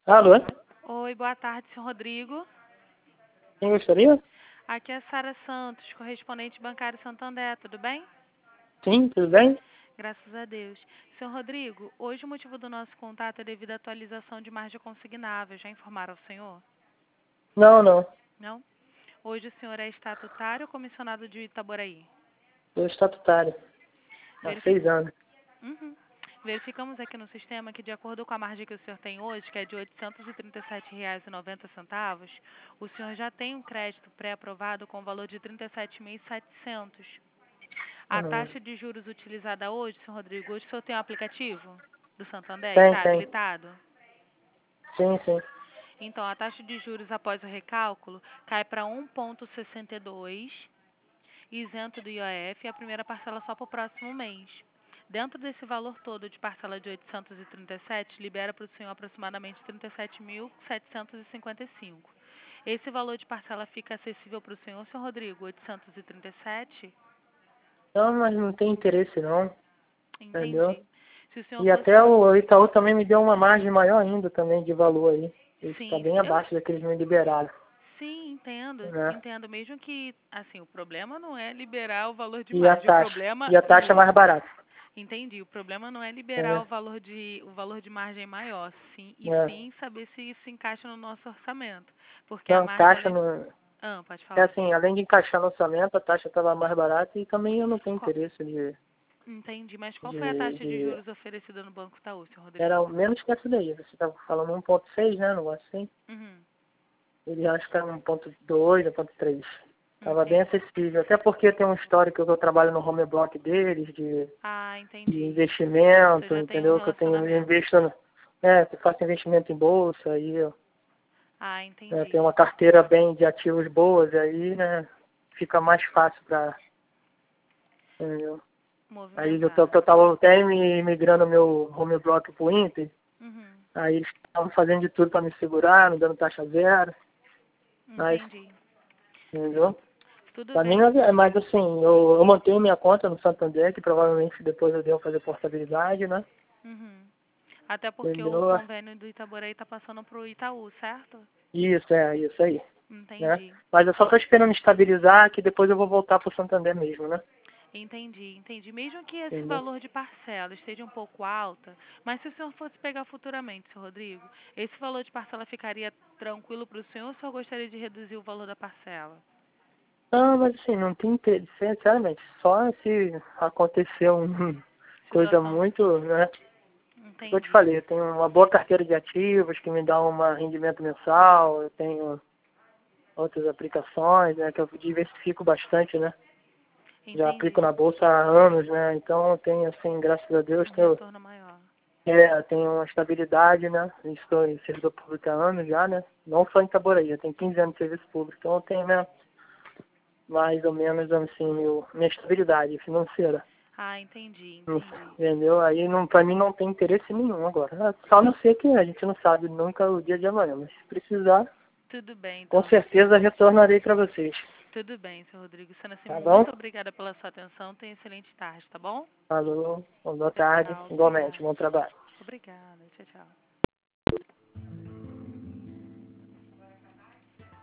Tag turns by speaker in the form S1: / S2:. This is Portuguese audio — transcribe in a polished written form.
S1: Alô?
S2: Oi, boa tarde, senhor Rodrigo.
S1: Quem gostaria?
S2: Aqui é a Sara Santos, correspondente bancário Santander, tudo bem?
S1: Sim, tudo bem?
S2: Graças a Deus. Senhor Rodrigo, hoje o motivo do nosso contato é devido à atualização de margem consignável. Já informaram ao senhor?
S1: Não, não.
S2: Não? Hoje o senhor é estatutário ou comissionado de Itaboraí?
S1: Sou estatutário. Há
S2: Verifi-
S1: 6 anos.
S2: Uhum. Verificamos aqui no sistema que, de acordo com a margem que o senhor tem hoje, que é de R$ 837,90, o senhor já tem um crédito pré-aprovado com valor de R$ 37.700. A
S1: Uhum.
S2: taxa de juros utilizada hoje, senhor Rodrigo, hoje o senhor tem um aplicativo do Santander e
S1: Tem,
S2: está
S1: tem.
S2: habilitado?
S1: Sim, sim.
S2: Então, a taxa de juros após o recálculo cai para 1,62, isento do IOF, e a primeira parcela só para o próximo mês. Dentro desse valor todo de parcela de 837, libera para o senhor aproximadamente 37.755. Esse valor de parcela fica acessível para o senhor Rodrigo, 837?
S1: Não, mas não tem interesse não. Entendeu?
S2: Entendi. Se o senhor
S1: E
S2: fosse...
S1: até o Itaú também me deu uma margem maior ainda também de valor aí. Isso está
S2: Sim,
S1: bem abaixo da que eles me liberaram.
S2: sim, entendo,
S1: Né?
S2: entendo. Mesmo que, assim, o problema não é liberar o valor de
S1: E a
S2: margem. O
S1: taxa?
S2: problema,
S1: E a taxa é mais barata.
S2: entendi. O problema não é liberar
S1: Entendeu?
S2: o valor de margem maior, sim, e
S1: É.
S2: sim saber se isso encaixa no nosso orçamento. Porque a
S1: Não,
S2: margem,
S1: taxa
S2: além...
S1: não.
S2: Pode
S1: É
S2: falar.
S1: assim, além de encaixar no orçamento, a taxa estava mais barata e também eu não tenho
S2: Qual-
S1: interesse
S2: Entendi, mas qual foi a
S1: de,
S2: taxa de
S1: de
S2: juros oferecida no Banco Itaú, senhor
S1: era
S2: Rodrigo?
S1: menos que essa daí. Você estava falando 1,6, né? Negócio assim.
S2: Uhum,
S1: Ele acho que era 1,2, 1,3. Tava bem
S2: entendi.
S1: acessível. Até porque tem um histórico que eu trabalho no home block deles,
S2: Ah,
S1: de
S2: entendi. Você
S1: investimento,
S2: já tem um
S1: entendeu? Que eu tenho eu
S2: relacionamento.
S1: investo que eu faço investimento em bolsa, aí
S2: Ah,
S1: eu
S2: entendi.
S1: tenho uma carteira bem de ativos boas, aí, né, fica mais fácil para. Aí
S2: Movimentar.
S1: eu tava até migrando meu home block pro Inter,
S2: Uhum,
S1: aí eles estavam fazendo de tudo para me segurar, me dando taxa zero, mas,
S2: entendi.
S1: entendeu?
S2: Tudo
S1: Pra mim
S2: bem.
S1: é mais assim, eu mantenho minha conta no Santander, que provavelmente depois eu devo fazer portabilidade, né?
S2: Uhum. Até porque o
S1: Entendeu?
S2: convênio do Itaboraí está passando para o Itaú, certo?
S1: Isso aí, né?
S2: Entendi.
S1: Mas eu só tô esperando estabilizar, que depois eu vou voltar pro Santander mesmo, né?
S2: Entendi. Mesmo que esse
S1: Entendeu?
S2: valor de parcela esteja um pouco alta, mas se o senhor fosse pegar futuramente, senhor Rodrigo, esse valor de parcela ficaria tranquilo para o senhor ou o senhor gostaria de reduzir o valor da parcela?
S1: Não, mas assim, não tem interesse, sinceramente, só se acontecer uma coisa
S2: Situação.
S1: muito, né? Como eu te
S2: Entendi.
S1: falei, eu tenho uma boa carteira de ativos que me dá um rendimento mensal, eu tenho outras aplicações, né? Que eu diversifico bastante, né? Já aplico
S2: Entendi.
S1: na bolsa há anos, né? Então eu tenho, assim, graças a Deus,
S2: Um retorno maior.
S1: tenho uma estabilidade, né? Estou em servidor público há anos já, né? Não só em Itaboraí, eu tenho 15 anos de serviço público, então eu tenho, né, mais ou menos, assim, minha estabilidade financeira.
S2: Ah, entendi.
S1: Entendeu? Aí não, pra mim não tem interesse nenhum agora. Só não sei que a gente não sabe nunca o dia de amanhã, mas se precisar,
S2: Tudo bem,
S1: com
S2: então.
S1: certeza retornarei para vocês.
S2: Tudo bem, senhor Rodrigo. Sendo assim,
S1: Tá bom?
S2: muito obrigada pela sua atenção. Tenha excelente tarde, tá bom?
S1: Falou, boa
S2: Tchau,
S1: tarde,
S2: tchau.
S1: igualmente,
S2: Obrigada.
S1: bom trabalho.
S2: Obrigada. Tchau, tchau.